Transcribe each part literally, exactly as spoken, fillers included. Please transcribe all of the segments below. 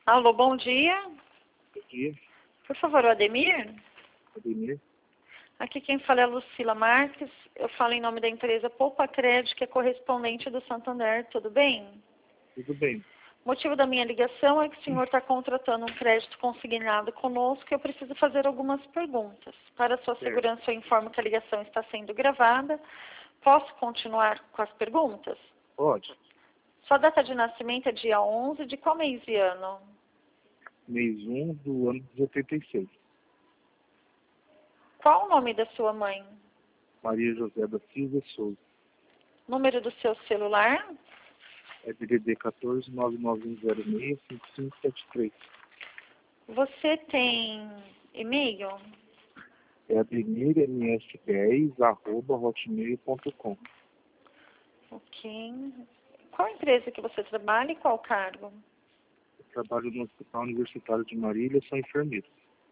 Alô, bom dia. Bom dia, Por favor, o Ademir? Ademir. Aqui quem fala é a Lucila Marques. Eu falo em nome da empresa Poupa Crédito, que é correspondente do Santander. Tudo bem? Tudo bem? O motivo da minha ligação é que o senhor está contratando um crédito consignado conosco e eu preciso fazer algumas perguntas. Para sua Certo. segurança, eu informo que a ligação está sendo gravada. Posso continuar com as perguntas? Pode. Sua data de nascimento é dia onze de qual mês e ano? Mês um do ano de oitenta e seis. Qual o nome da sua mãe? Maria José da Silva Souza. Número do seu celular? É D D D um quatro nove nove um zero seis cinco cinco sete três. Você tem e-mail? É ademir m s dez arroba hotmail ponto com. Ok. Qual empresa que você trabalha e qual cargo? Eu trabalho no Hospital Universitário de Marília, sou enfermeiro.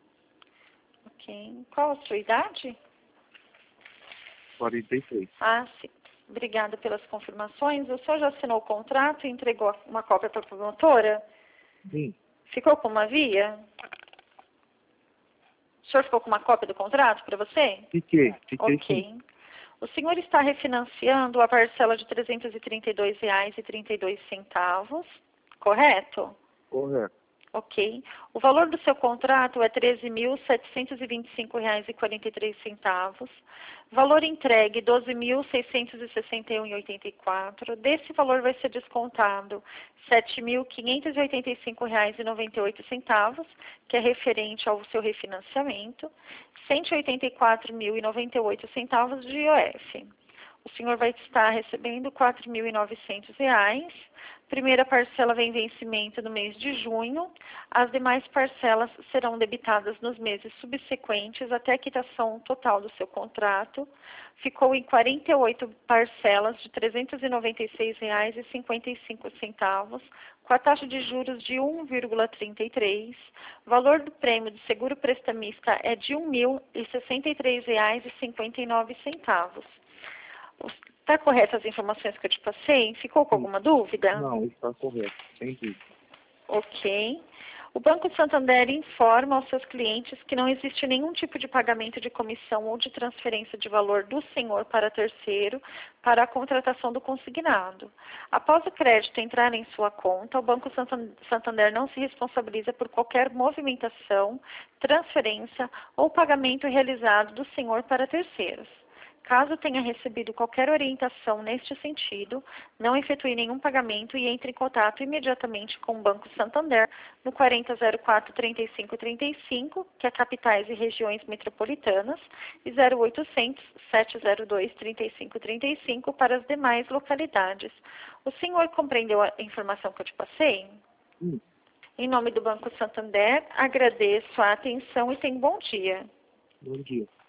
Ok. Qual a sua idade? quarenta e três. Ah, sim. Obrigada pelas confirmações. O senhor já assinou o contrato e entregou uma cópia para a promotora? Sim, Ficou com uma via? O senhor ficou com uma cópia do contrato para você? fiquei, fiquei sim. Ok. O senhor está refinanciando a parcela de trezentos e trinta e dois reais e trinta e dois centavos, correto? Correto. Ok. O valor do seu contrato é treze mil setecentos e vinte e cinco reais e quarenta e três centavos. Valor entregue doze mil seiscentos e sessenta e um reais e oitenta e quatro. Desse valor vai ser descontado sete mil quinhentos e oitenta e cinco reais e noventa e oito centavos, que é referente ao seu refinanciamento, cento e oitenta e quatro mil e noventa e oito centavos de I O F. O senhor vai estar recebendo quatro mil e novecentos reais. Primeira parcela vem em vencimento no mês de junho. As demais parcelas serão debitadas nos meses subsequentes até a quitação total do seu contrato. Ficou em quarenta e oito parcelas de trezentos e noventa e seis reais e cinquenta e cinco centavos, com a taxa de juros de um vírgula trinta e três. O valor do prêmio de seguro prestamista é de um mil e sessenta e três reais e cinquenta e nove centavos. Está correto as informações que eu te passei? Ficou com Sim. alguma dúvida? Não, está correto, sem dúvida. Ok. O Banco Santander informa aos seus clientes que não existe nenhum tipo de pagamento de comissão ou de transferência de valor do senhor para terceiro para a contratação do consignado. Após o crédito entrar em sua conta, o Banco Santander não se responsabiliza por qualquer movimentação, transferência ou pagamento realizado do senhor para terceiros. Caso tenha recebido qualquer orientação neste sentido, não efetue nenhum pagamento e entre em contato imediatamente com o Banco Santander no quarenta zero quatro, trinta e cinco trinta e cinco, que é capitais e regiões metropolitanas, e zero oitocentos, sete zero dois, trinta e cinco trinta e cinco para as demais localidades. O senhor compreendeu a informação que eu te passei? Sim. Em nome do Banco Santander, agradeço a atenção e tenha um bom dia. Bom dia.